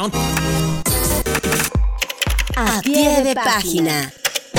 A pie de página.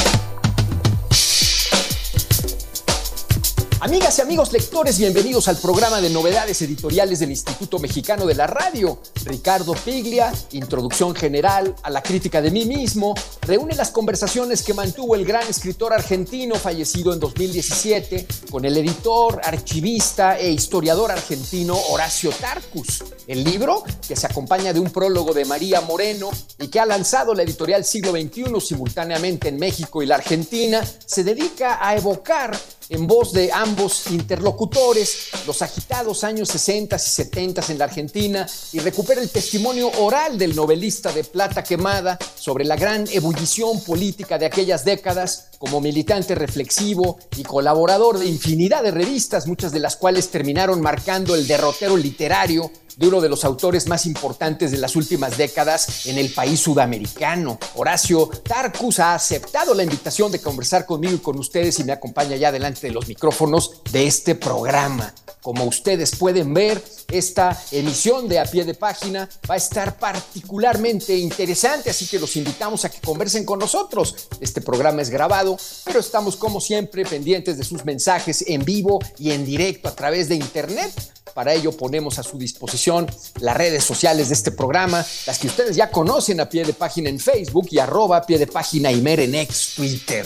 Amigas y amigos lectores, bienvenidos al programa de novedades editoriales del Instituto Mexicano de la Radio. Ricardo Piglia, introducción general a la crítica de mí mismo, reúne las conversaciones que mantuvo el gran escritor argentino fallecido en 2017 con el editor, archivista e historiador argentino Horacio Tarcus. El libro, que se acompaña de un prólogo de María Moreno y que ha lanzado la editorial Siglo XXI simultáneamente en México y la Argentina, se dedica a evocar en voz de ambos interlocutores los agitados años 60 y 70 en la Argentina y recupera el testimonio oral del novelista de Plata Quemada sobre la gran ebullición política de aquellas décadas como militante reflexivo y colaborador de infinidad de revistas, muchas de las cuales terminaron marcando el derrotero literario de uno de los autores más importantes de las últimas décadas en el país sudamericano. Horacio Tarcus ha aceptado la invitación de conversar conmigo y con ustedes y me acompaña ya delante de los micrófonos de este programa. Como ustedes pueden ver, esta emisión de A Pie de Página va a estar particularmente interesante, así que los invitamos a que conversen con nosotros. Este programa es grabado, pero estamos como siempre pendientes de sus mensajes en vivo y en directo a través de internet. Para ello ponemos a su disposición las redes sociales de este programa, las que ustedes ya conocen, A Pie de Página en Facebook y @A Pie de Página Imer en ex Twitter.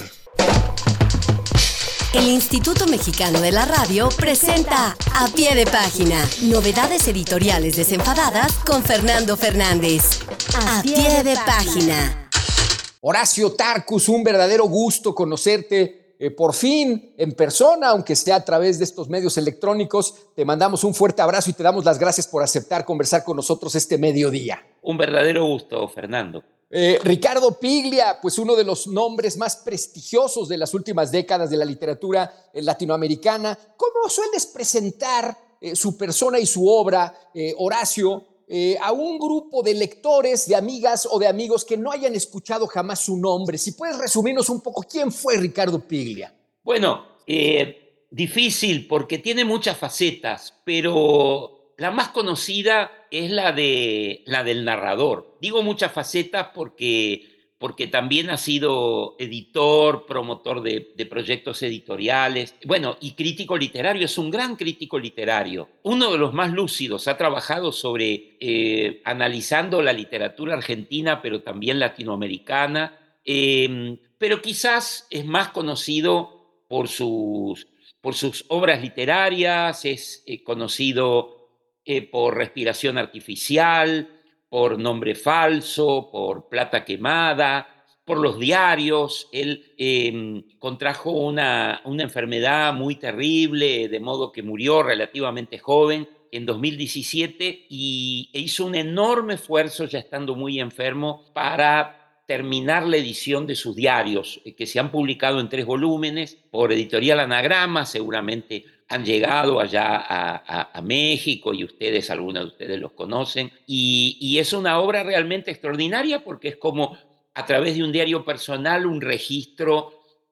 El Instituto Mexicano de la Radio presenta A Pie de Página, novedades editoriales desenfadadas con Fernando Fernández. A Pie de Página. Horacio Tarcus, un verdadero gusto conocerte. Por fin, en persona, aunque sea a través de estos medios electrónicos, te mandamos un fuerte abrazo y te damos las gracias por aceptar conversar con nosotros este mediodía. Un verdadero gusto, Fernando. Ricardo Piglia, pues uno de los nombres más prestigiosos de las últimas décadas de la literatura latinoamericana. ¿Cómo sueles presentar su persona y su obra, Horacio, a un grupo de lectores, de amigas o de amigos que no hayan escuchado jamás su nombre? Si puedes resumirnos un poco, ¿quién fue Ricardo Piglia? Bueno, difícil porque tiene muchas facetas, pero la más conocida es la del narrador. Digo muchas facetas porque también ha sido editor, promotor de proyectos editoriales, bueno, y crítico literario, es un gran crítico literario. Uno de los más lúcidos, ha trabajado sobre analizando la literatura argentina, pero también latinoamericana, pero quizás es más conocido por sus obras literarias, es conocido por Respiración Artificial, por Nombre Falso, por Plata Quemada, por los diarios. Él contrajo una enfermedad muy terrible, de modo que murió relativamente joven en 2017 e hizo un enorme esfuerzo, ya estando muy enfermo, para terminar la edición de sus diarios, que se han publicado en 3 volúmenes por Editorial Anagrama. Seguramente han llegado allá a México y algunos de ustedes los conocen. Y es una obra realmente extraordinaria porque es como, a través de un diario personal, un registro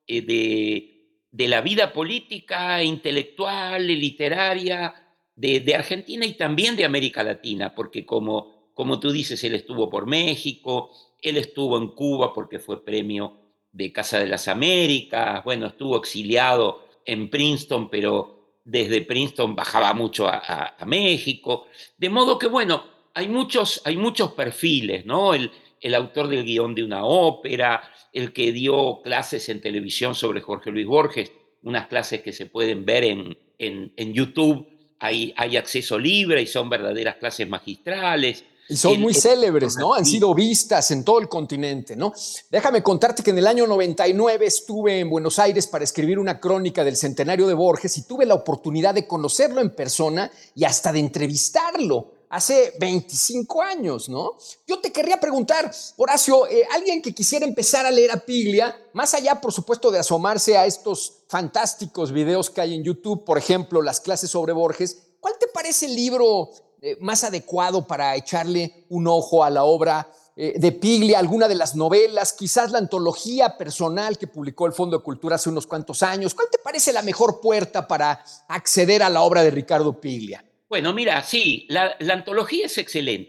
de la vida política, intelectual y literaria de Argentina y también de América Latina, porque como tú dices, él estuvo por México, él estuvo en Cuba porque fue premio de Casa de las Américas, bueno, estuvo exiliado en Princeton, pero desde Princeton bajaba mucho a México, de modo que, bueno, hay muchos perfiles, ¿no? El autor del guión de una ópera, el que dio clases en televisión sobre Jorge Luis Borges, unas clases que se pueden ver en YouTube, hay acceso libre y son verdaderas clases magistrales. Y son muy célebres, ¿no? Han sido vistas en todo el continente, ¿no? Déjame contarte que en el año 99 estuve en Buenos Aires para escribir una crónica del centenario de Borges y tuve la oportunidad de conocerlo en persona y hasta de entrevistarlo hace 25 años, ¿no? Yo te querría preguntar, Horacio, alguien que quisiera empezar a leer a Piglia, más allá, por supuesto, de asomarse a estos fantásticos videos que hay en YouTube, por ejemplo, las clases sobre Borges, ¿cuál te parece el libro más adecuado para echarle un ojo a la obra de Piglia, alguna de las novelas, quizás la antología personal que publicó el Fondo de Cultura hace unos cuantos años? ¿Cuál te parece la mejor puerta para acceder a la obra de Ricardo Piglia? Bueno, mira, sí, la antología es excelente.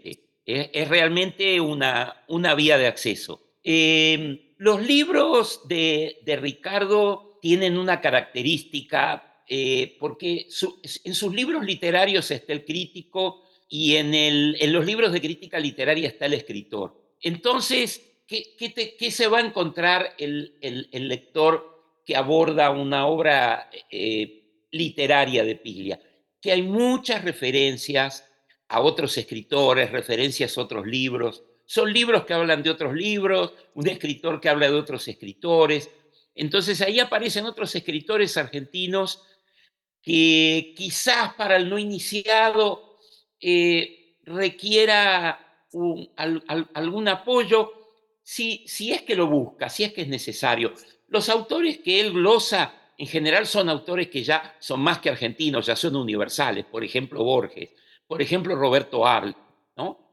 Es realmente una vía de acceso. Los libros de Ricardo tienen una característica, porque en sus libros literarios está el crítico y en los libros de crítica literaria está el escritor. Entonces, ¿qué se va a encontrar el lector que aborda una obra literaria de Piglia? Que hay muchas referencias a otros escritores, referencias a otros libros. Son libros que hablan de otros libros, un escritor que habla de otros escritores. Entonces ahí aparecen otros escritores argentinos que quizás para el no iniciado requiera algún apoyo, si es que lo busca, si es que es necesario. Los autores que él glosa en general son autores que ya son más que argentinos, ya son universales. Por ejemplo, Borges, por ejemplo, Roberto Arlt, ¿no?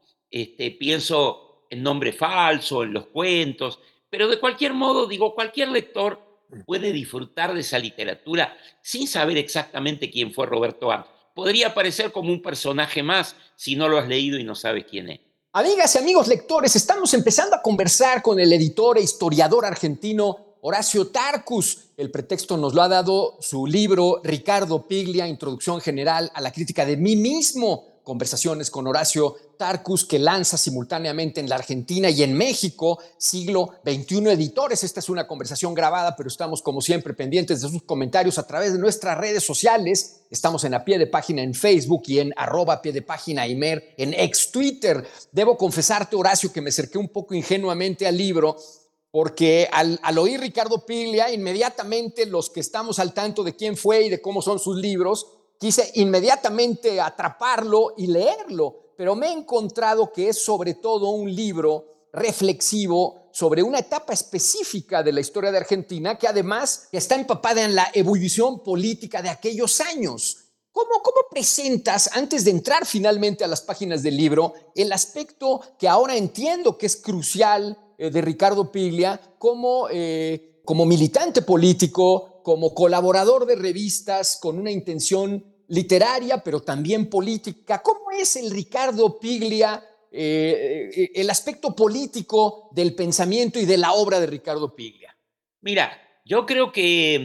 Pienso en Nombre Falso, en los cuentos, pero de cualquier modo, digo, cualquier lector puede disfrutar de esa literatura sin saber exactamente quién fue Roberto Arlt. Podría parecer como un personaje más si no lo has leído y no sabes quién es. Amigas y amigos lectores, estamos empezando a conversar con el editor e historiador argentino Horacio Tarcus. El pretexto nos lo ha dado su libro Ricardo Piglia, Introducción General a la Crítica de mí mismo. Conversaciones con Horacio Tarcus, que lanza simultáneamente en la Argentina y en México, siglo XXI editores. Esta es una conversación grabada, pero estamos como siempre pendientes de sus comentarios a través de nuestras redes sociales. Estamos en A Pie de Página en Facebook y en @piedepágina Imer en ex Twitter. Debo confesarte, Horacio, que me acerqué un poco ingenuamente al libro, porque al oír Ricardo Piglia, inmediatamente los que estamos al tanto de quién fue y de cómo son sus libros, quise inmediatamente atraparlo y leerlo, pero me he encontrado que es sobre todo un libro reflexivo sobre una etapa específica de la historia de Argentina que además está empapada en la ebullición política de aquellos años. ¿Cómo presentas, antes de entrar finalmente a las páginas del libro, el aspecto que ahora entiendo que es crucial de Ricardo Piglia como militante político, como colaborador de revistas con una intención literaria, pero también política? ¿Cómo es el Ricardo Piglia, el aspecto político del pensamiento y de la obra de Ricardo Piglia? Mira, yo creo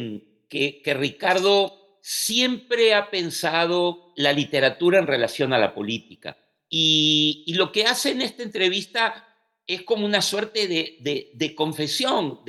que Ricardo siempre ha pensado la literatura en relación a la política. Y lo que hace en esta entrevista es como una suerte de confesión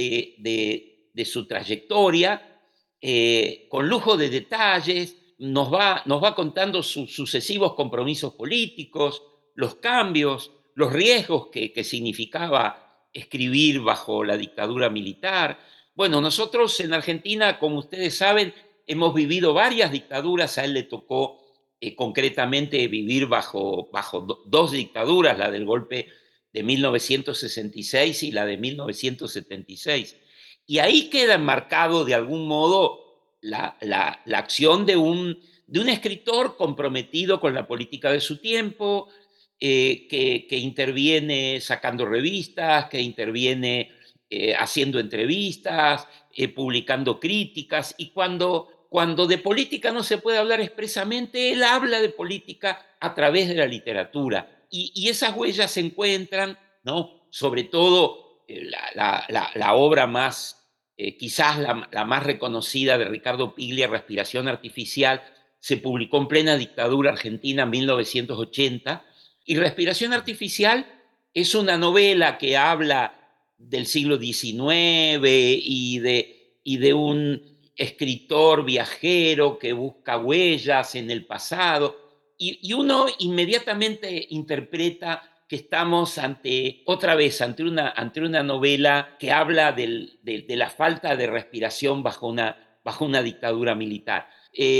de su trayectoria, con lujo de detalles. Nos va contando sus sucesivos compromisos políticos, los cambios, los riesgos que significaba escribir bajo la dictadura militar. Bueno, nosotros en Argentina, como ustedes saben, hemos vivido varias dictaduras. A él le tocó concretamente vivir bajo dos dictaduras, la del golpe de 1966 y la de 1976. Y ahí queda enmarcado de algún modo la acción de un escritor comprometido con la política de su tiempo, que interviene sacando revistas, que interviene haciendo entrevistas, publicando críticas, y cuando de política no se puede hablar expresamente, él habla de política a través de la literatura. Y esas huellas se encuentran, ¿no? Sobre todo la obra más, quizás la más reconocida de Ricardo Piglia, Respiración Artificial, se publicó en plena dictadura argentina en 1980. Y Respiración Artificial es una novela que habla del siglo XIX y de un escritor viajero que busca huellas en el pasado. Y uno inmediatamente interpreta que estamos otra vez ante una novela que habla de la falta de respiración bajo una dictadura militar.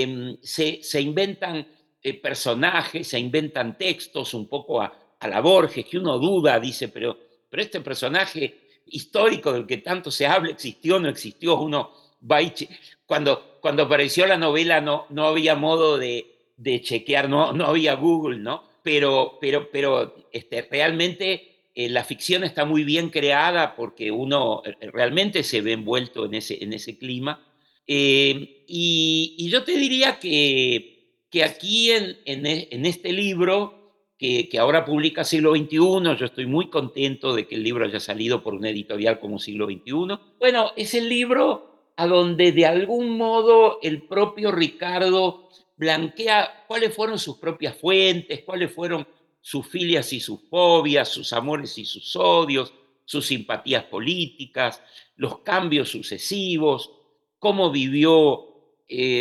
Se inventan personajes, se inventan textos un poco a la Borges, que uno duda, dice, pero este personaje histórico del que tanto se habla, ¿existió o no existió? Uno va y cuando apareció la novela no había modo de chequear, no había Google, ¿no? Pero realmente la ficción está muy bien creada porque uno realmente se ve envuelto en ese clima. Y yo te diría que aquí en este libro que ahora publica Siglo XXI. Yo estoy muy contento de que el libro haya salido por una editorial como Siglo XXI. Bueno, es el libro a donde de algún modo el propio Ricardo blanquea cuáles fueron sus propias fuentes, cuáles fueron sus filias y sus fobias, sus amores y sus odios, sus simpatías políticas, los cambios sucesivos, cómo vivió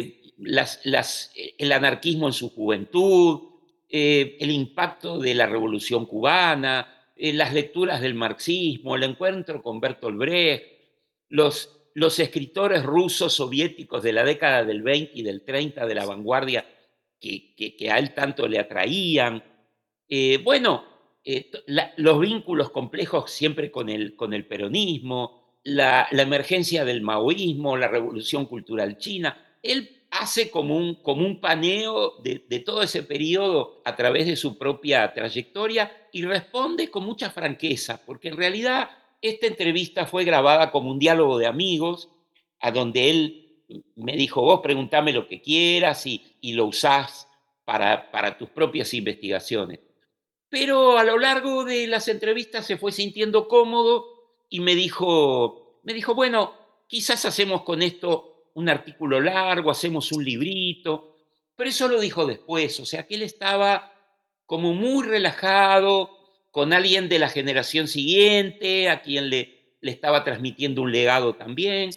el anarquismo en su juventud, el impacto de la Revolución Cubana, las lecturas del marxismo, el encuentro con Bertolt Brecht, los escritores rusos soviéticos de la década del 20 y del 30 de la vanguardia que a él tanto le atraían. Bueno, los vínculos complejos siempre con el peronismo, la emergencia del maoísmo, la revolución cultural china. Él hace como un paneo de todo ese periodo a través de su propia trayectoria y responde con mucha franqueza, porque en realidad esta entrevista fue grabada como un diálogo de amigos, a donde él me dijo: vos preguntame lo que quieras y lo usás para tus propias investigaciones. Pero a lo largo de las entrevistas se fue sintiendo cómodo y me dijo, bueno, quizás hacemos con esto un artículo largo, hacemos un librito, pero eso lo dijo después, o sea que él estaba como muy relajado con alguien de la generación siguiente, a quien le estaba transmitiendo un legado también,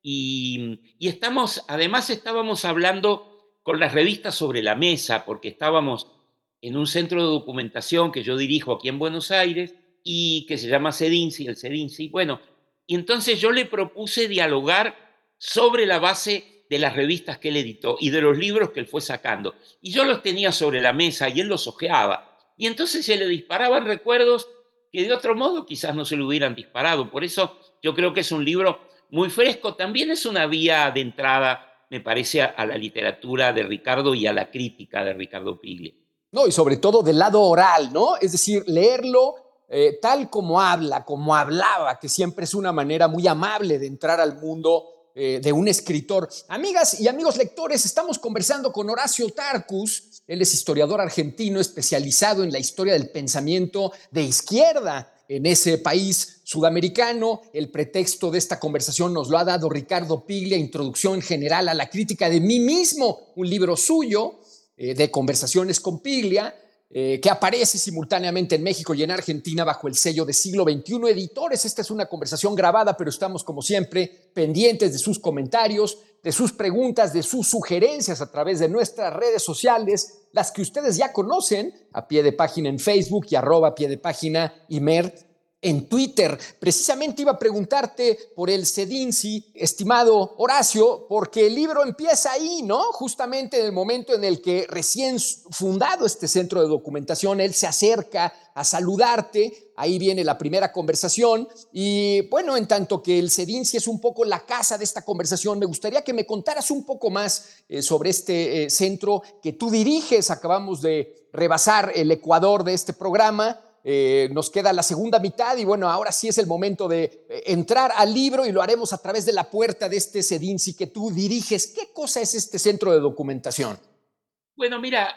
y además estábamos hablando con las revistas sobre la mesa, porque estábamos en un centro de documentación que yo dirijo aquí en Buenos Aires y que se llama CEDINCI, el CEDINCI. Bueno, y entonces yo le propuse dialogar sobre la base de las revistas que él editó y de los libros que él fue sacando. Y yo los tenía sobre la mesa y él los hojeaba. Y entonces se le disparaban recuerdos que de otro modo quizás no se le hubieran disparado. Por eso yo creo que es un libro muy fresco. También es una vía de entrada, me parece, a la literatura de Ricardo y a la crítica de Ricardo Piglia. No, y sobre todo del lado oral, ¿no? Es decir, leerlo tal como habla, como hablaba, que siempre es una manera muy amable de entrar al mundo de un escritor. Amigas y amigos lectores, estamos conversando con Horacio Tarcus. Él es historiador argentino especializado en la historia del pensamiento de izquierda en ese país sudamericano. El pretexto de esta conversación nos lo ha dado Ricardo Piglia, Introducción General a la Crítica de mí mismo, un libro suyo de Conversaciones con Piglia, que aparece simultáneamente en México y en Argentina bajo el sello de Siglo XXI Editores. Esta es una conversación grabada, pero estamos como siempre pendientes de sus comentarios, de sus preguntas, de sus sugerencias a través de nuestras redes sociales, las que ustedes ya conocen, a pie de página en Facebook y @ pie de página Imer en Twitter. Precisamente iba a preguntarte por el CEDINCI, estimado Horacio, porque el libro empieza ahí, ¿no? Justamente en el momento en el que recién fundado este centro de documentación, él se acerca a saludarte, ahí viene la primera conversación y bueno, en tanto que el CEDINCI es un poco la casa de esta conversación, me gustaría que me contaras un poco más sobre este centro que tú diriges. Acabamos de rebasar el Ecuador de este programa. Nos queda la segunda mitad y bueno, ahora sí es el momento de entrar al libro y lo haremos a través de la puerta de este CEDINCI que tú diriges. ¿Qué cosa es este centro de documentación? Bueno, mira,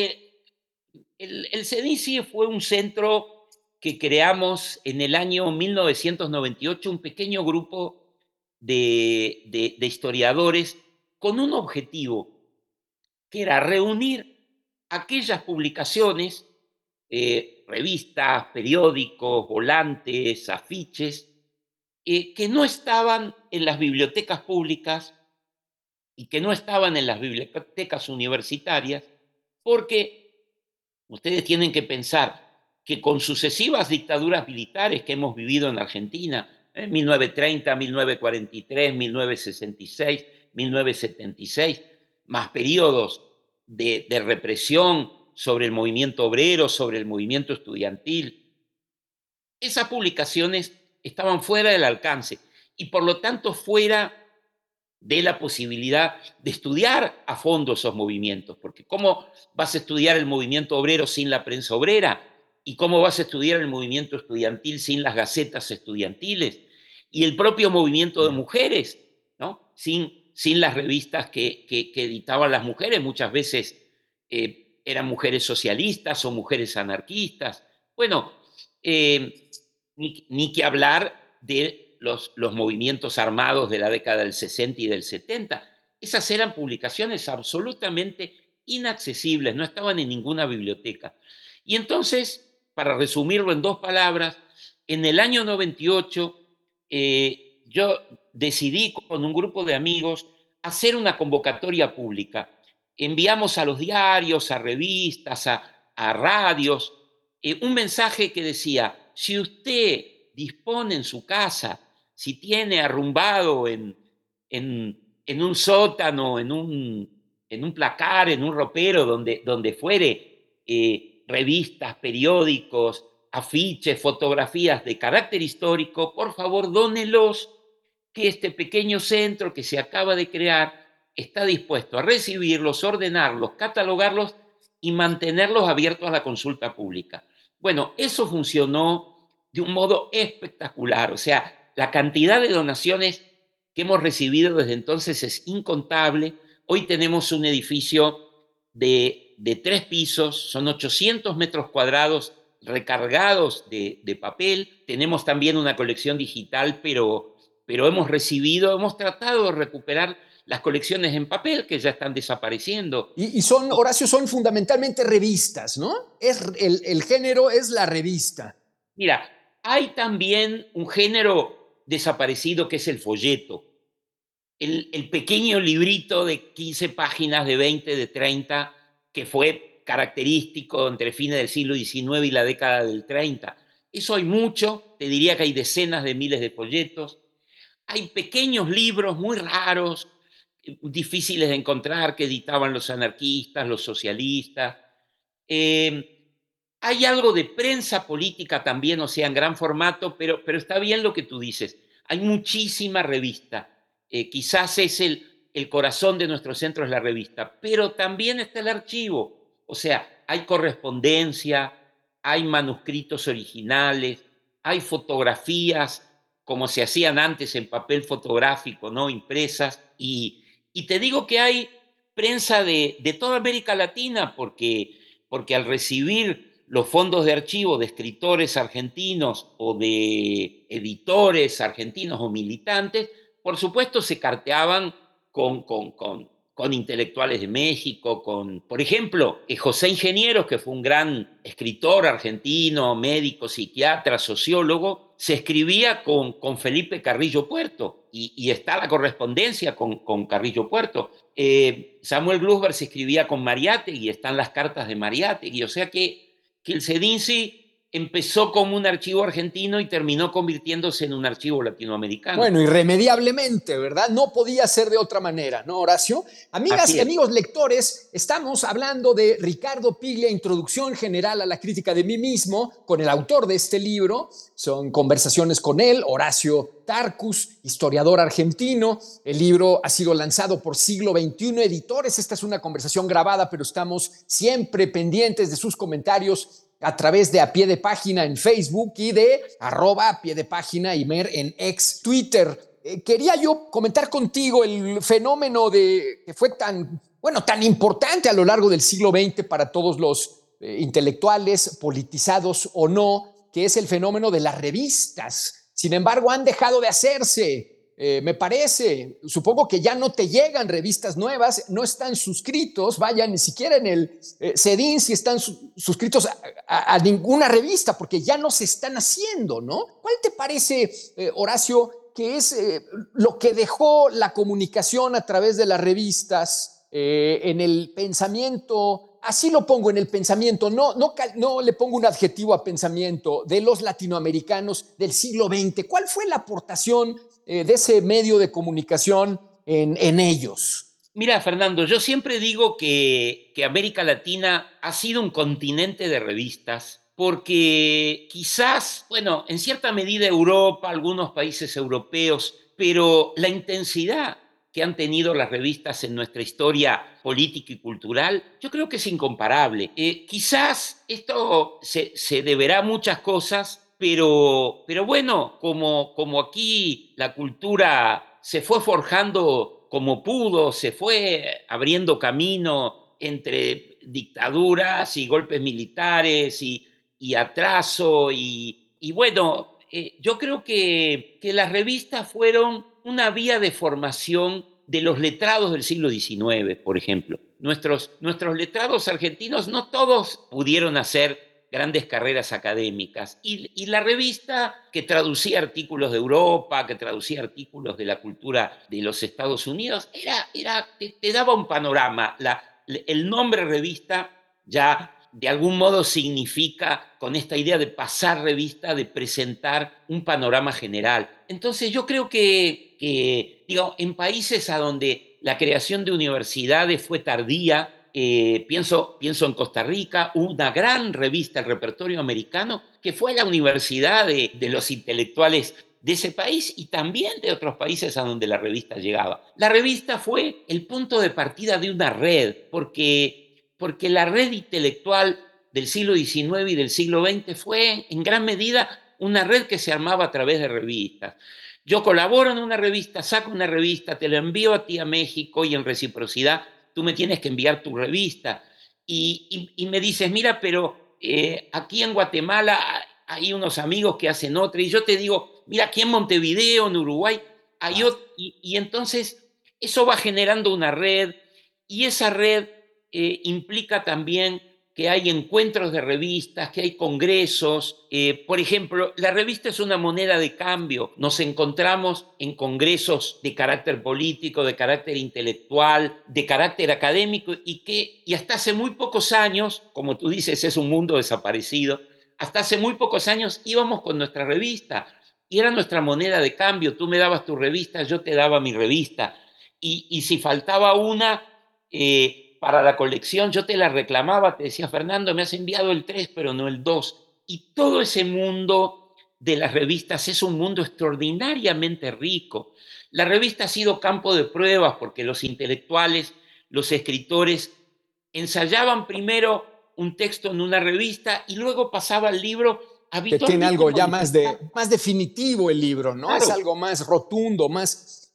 el CEDINCI fue un centro que creamos en el año 1998, un pequeño grupo de historiadores con un objetivo, que era reunir aquellas publicaciones, revistas, periódicos, volantes, afiches, que no estaban en las bibliotecas públicas y que no estaban en las bibliotecas universitarias, porque ustedes tienen que pensar que con sucesivas dictaduras militares que hemos vivido en Argentina, en 1930, 1943, 1966, 1976, más periodos de represión sobre el movimiento obrero, sobre el movimiento estudiantil, esas publicaciones estaban fuera del alcance y por lo tanto fuera de la posibilidad de estudiar a fondo esos movimientos, porque ¿cómo vas a estudiar el movimiento obrero sin la prensa obrera? ¿Y cómo vas a estudiar el movimiento estudiantil sin las gacetas estudiantiles? Y el propio movimiento de mujeres, ¿no? Sin las revistas que editaban las mujeres, muchas veces eran mujeres socialistas o mujeres anarquistas. Bueno, ni que hablar de los movimientos armados de la década del 60 y del 70. Esas eran publicaciones absolutamente inaccesibles, no estaban en ninguna biblioteca. Y entonces, para resumirlo en 2 palabras, en el año 98 yo decidí con un grupo de amigos hacer una convocatoria pública. Enviamos a los diarios, a revistas, a radios, un mensaje que decía: si usted dispone en su casa, si tiene arrumbado en un sótano, en un placar, en un ropero, donde fuere, revistas, periódicos, afiches, fotografías de carácter histórico, por favor, dónelos, que este pequeño centro que se acaba de crear está dispuesto a recibirlos, ordenarlos, catalogarlos y mantenerlos abiertos a la consulta pública. Bueno, eso funcionó de un modo espectacular. O sea, la cantidad de donaciones que hemos recibido desde entonces es incontable. Hoy tenemos un edificio de 3 pisos, son 800 metros cuadrados recargados de papel. Tenemos también una colección digital, pero hemos tratado de recuperar las colecciones en papel que ya están desapareciendo. Y son, Horacio, son fundamentalmente revistas, ¿no? El género es la revista. Mira, hay también un género desaparecido que es el folleto. El pequeño librito de 15 páginas, de 20, de 30, que fue característico entre fines del siglo XIX y la década del 30. Eso hay mucho, te diría que hay decenas de miles de folletos. Hay pequeños libros muy raros, difíciles de encontrar, que editaban los anarquistas, los socialistas. Hay algo de prensa política también, o sea, en gran formato, pero está bien lo que tú dices. Hay muchísima revista. Quizás es el corazón de nuestro centro, es la revista, pero también está el archivo. O sea, hay correspondencia, hay manuscritos originales, hay fotografías como se hacían antes en papel fotográfico, ¿no? Impresas. Y te digo que hay prensa de toda América Latina, porque al recibir los fondos de archivo de escritores argentinos o de editores argentinos o militantes, por supuesto se carteaban con intelectuales de México, por ejemplo, José Ingenieros, que fue un gran escritor argentino, médico, psiquiatra, sociólogo, se escribía con Felipe Carrillo Puerto, y está la correspondencia con Carrillo Puerto. Samuel Glusberg se escribía con Mariátegui, están las cartas de Mariátegui. O sea que el CEDINCI empezó como un archivo argentino y terminó convirtiéndose en un archivo latinoamericano. Bueno, irremediablemente, ¿verdad? No podía ser de otra manera, ¿no, Horacio? Amigas y amigos lectores, estamos hablando de Ricardo Piglia, Introducción General a la Crítica de mí mismo, con el autor de este libro. Son conversaciones con él, Horacio Tarcus, historiador argentino. El libro ha sido lanzado por Siglo XXI Editores. Esta es una conversación grabada, pero estamos siempre pendientes de sus comentarios a través de A Pie de Página en Facebook y de @A Pie de Página Imer en ex Twitter. Quería yo comentar contigo el fenómeno que fue tan importante a lo largo del siglo XX para todos los intelectuales, politizados o no, que es el fenómeno de las revistas. Sin embargo, han dejado de hacerse. Me parece, supongo que ya no te llegan revistas nuevas, no están suscritos, vaya, ni siquiera en el CEDINCI están suscritos a ninguna revista, porque ya no se están haciendo, ¿no? ¿Cuál te parece, Horacio, que es lo que dejó la comunicación a través de las revistas en el pensamiento? Así lo pongo, en el pensamiento, no le pongo un adjetivo a pensamiento, de los latinoamericanos del siglo XX. ¿Cuál fue la aportación de ese medio de comunicación en ellos? Mira, Fernando, yo siempre digo que América Latina ha sido un continente de revistas, porque quizás, bueno, en cierta medida Europa, algunos países europeos, pero la intensidad que han tenido las revistas en nuestra historia política y cultural, yo creo que es incomparable. Quizás esto se deberá a muchas cosas, pero bueno, como aquí la cultura se fue forjando como pudo, se fue abriendo camino entre dictaduras y golpes militares y atraso y bueno, yo creo que las revistas fueron una vía de formación de los letrados del siglo XIX, por ejemplo. Nuestros letrados argentinos no todos pudieron hacer grandes carreras académicas. Y la revista que traducía artículos de Europa, que traducía artículos de la cultura de los Estados Unidos, te daba un panorama. El nombre revista ya de algún modo significa, con esta idea de pasar revista, de presentar un panorama general. Entonces yo creo digo, en países a donde la creación de universidades fue tardía, pienso en Costa Rica, una gran revista, el Repertorio Americano, que fue la universidad de los intelectuales de ese país y también de otros países a donde la revista llegaba. La revista fue el punto de partida de una red, porque la red intelectual del siglo XIX y del siglo XX fue en gran medida una red que se armaba a través de revistas. Yo colaboro en una revista, saco una revista, te la envío a ti a México y en reciprocidad tú me tienes que enviar tu revista. Y me dices, mira, pero aquí en Guatemala hay unos amigos que hacen otra. Y yo te digo, mira, aquí en Montevideo, en Uruguay, hay otra. Y entonces eso va generando una red y esa red implica también que hay encuentros de revistas, que hay congresos. Por ejemplo, la revista es una moneda de cambio. Nos encontramos en congresos de carácter político, de carácter intelectual, de carácter académico, y hasta hace muy pocos años, como tú dices, es un mundo desaparecido, hasta hace muy pocos años íbamos con nuestra revista y era nuestra moneda de cambio. Tú me dabas tu revista, yo te daba mi revista. Y si faltaba una... para la colección, yo te la reclamaba, te decía, Fernando, me has enviado el 3, pero no el 2. Y todo ese mundo de las revistas es un mundo extraordinariamente rico. La revista ha sido campo de pruebas porque los intelectuales, los escritores, ensayaban primero un texto en una revista y luego pasaba el libro Que tiene habitualmente algo ya modificado. más definitivo el libro, ¿no? Es Claro. algo más rotundo, más...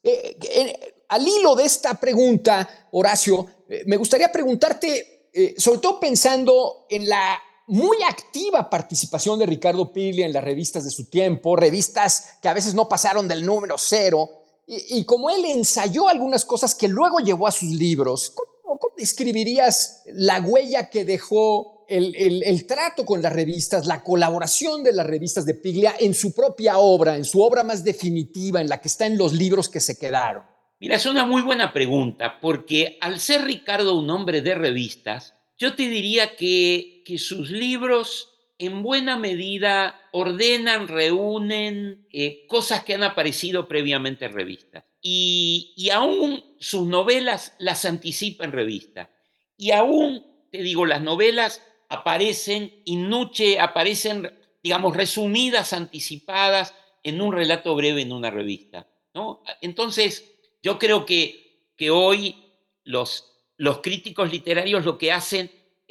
al hilo de esta pregunta, Horacio, me gustaría preguntarte, sobre todo pensando en la muy activa participación de Ricardo Piglia en las revistas de su tiempo, revistas que a veces no pasaron del número 0, y como él ensayó algunas cosas que luego llevó a sus libros, ¿cómo describirías la huella que dejó el trato con las revistas, la colaboración de las revistas de Piglia en su propia obra, en su obra más definitiva, en la que está en los libros que se quedaron? Mira, es una muy buena pregunta, porque al ser Ricardo un hombre de revistas, yo te diría que sus libros en buena medida ordenan, reúnen cosas que han aparecido previamente en revistas. Y aún sus novelas las anticipa en revista. Y aún, te digo, las novelas aparecen aparecen, digamos, resumidas, anticipadas en un relato breve en una revista, ¿no? Entonces, yo creo que hoy los críticos literarios lo que hacen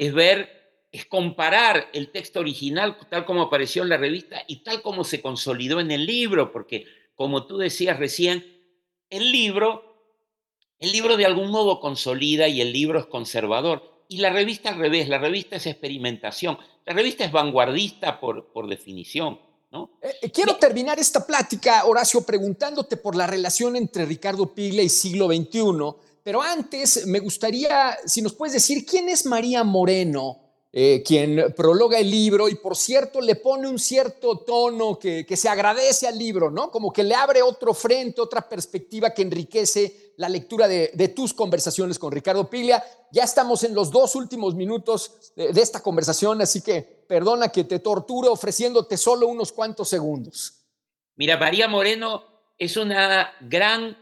es comparar el texto original tal como apareció en la revista y tal como se consolidó en el libro, porque como tú decías recién, el libro de algún modo consolida y el libro es conservador. Y la revista al revés, la revista es experimentación, la revista es vanguardista por definición, ¿no? Quiero terminar esta plática, Horacio, preguntándote por la relación entre Ricardo Piglia y siglo XXI, pero antes me gustaría, si nos puedes decir, ¿quién es María Moreno, quien prologa el libro y, por cierto, le pone un cierto tono que se agradece al libro, ¿no? Como que le abre otro frente, otra perspectiva que enriquece la lectura de tus conversaciones con Ricardo Piglia. Ya estamos en los 2 últimos minutos de esta conversación, así que perdona que te torture ofreciéndote solo unos cuantos segundos. Mira, María Moreno es una gran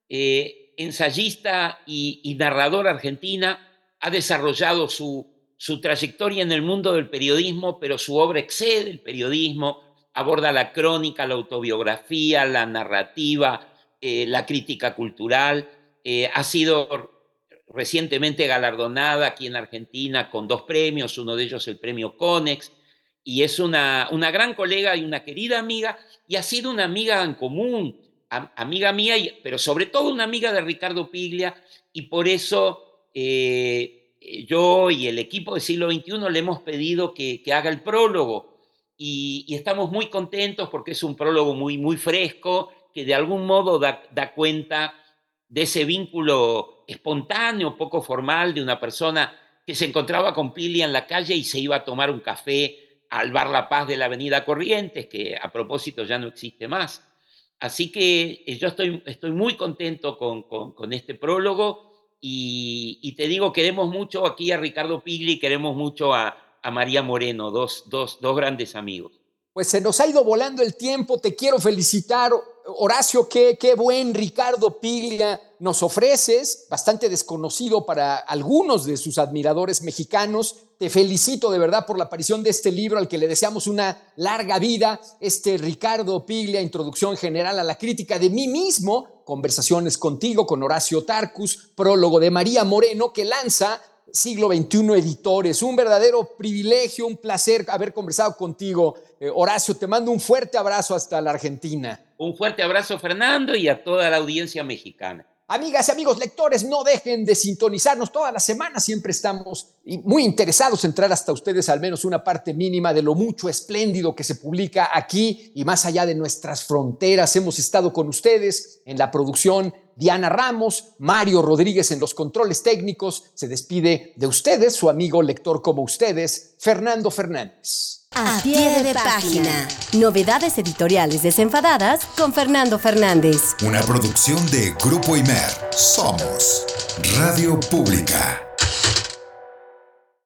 ensayista y narradora argentina. Ha desarrollado su trayectoria en el mundo del periodismo, pero su obra excede el periodismo, aborda la crónica, la autobiografía, la narrativa, la crítica cultural. Ha sido recientemente galardonada aquí en Argentina con 2 premios, uno de ellos el premio Conex, y es una gran colega y una querida amiga, y ha sido una amiga en común, amiga mía, pero sobre todo una amiga de Ricardo Piglia, y por eso yo y el equipo de Siglo XXI le hemos pedido que haga el prólogo y estamos muy contentos porque es un prólogo muy, muy fresco que de algún modo da cuenta de ese vínculo espontáneo, poco formal, de una persona que se encontraba con Piglia en la calle y se iba a tomar un café al Bar La Paz de la Avenida Corrientes, que a propósito ya no existe más. Así que yo estoy muy contento con este prólogo y te digo, queremos mucho aquí a Ricardo Piglia y queremos mucho a María Moreno, dos grandes amigos. Pues se nos ha ido volando el tiempo, te quiero felicitar. Horacio, qué buen Ricardo Piglia nos ofreces, bastante desconocido para algunos de sus admiradores mexicanos. Te felicito de verdad por la aparición de este libro al que le deseamos una larga vida. Ricardo Piglia, Introducción General a la Crítica de mí mismo, conversaciones contigo, con Horacio Tarcus, prólogo de María Moreno, que lanza Siglo XXI Editores. Un verdadero privilegio, un placer haber conversado contigo. Horacio, te mando un fuerte abrazo hasta la Argentina. Un fuerte abrazo, Fernando, y a toda la audiencia mexicana. Amigas y amigos lectores, no dejen de sintonizarnos todas las semanas. Siempre estamos muy interesados en traer hasta ustedes al menos una parte mínima de lo mucho espléndido que se publica aquí y más allá de nuestras fronteras. Hemos estado con ustedes en la producción Diana Ramos, Mario Rodríguez en los controles técnicos. Se despide de ustedes, su amigo lector como ustedes, Fernando Fernández. A pie de página. Novedades editoriales desenfadadas con Fernando Fernández. Una producción de Grupo Imer. Somos Radio Pública.